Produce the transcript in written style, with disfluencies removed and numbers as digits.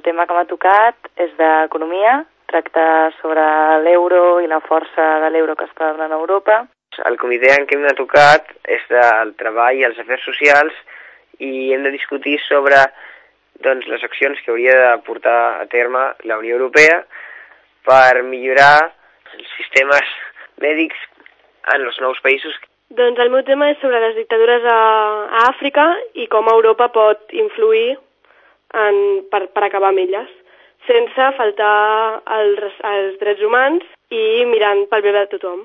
tema que m'ha tocat és d'economia, tracta sobre l'euro i la força de l'euro que està donant a Europa. El comitè en què m'ha tocat és del treball i els afers socials i hem de discutir sobre les accions que hauria de portar a terme la Unió Europea per millorar els sistemes mèdics en els nous països. Doncs el meu tema és sobre les dictadures a Àfrica i com Europa pot influir per acabar amb elles, sense faltar als drets humans i mirant pel bé de tothom.